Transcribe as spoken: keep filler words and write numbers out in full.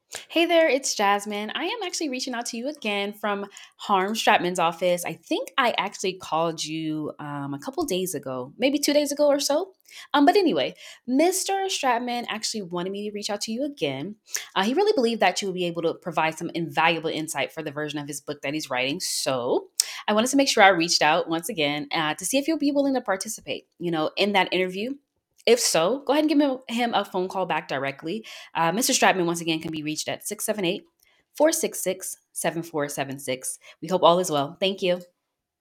Hey there, it's Jasmine. I am actually reaching out to you again from Harm Stratman's office. I think I actually called you um, a couple days ago, maybe two days ago or so. Um, but anyway, mister Stratman actually wanted me to reach out to you again. Uh, he really believed that you would be able to provide some invaluable insight for the version of his book that he's writing. So I wanted to make sure I reached out once again uh, to see if you'll be willing to participate, you know, in that interview. If so, go ahead and give him him a phone call back directly. Uh, mister Stratman, once again, can be reached at six seven eight, four six six, seven four seven six. We hope all is well. Thank you.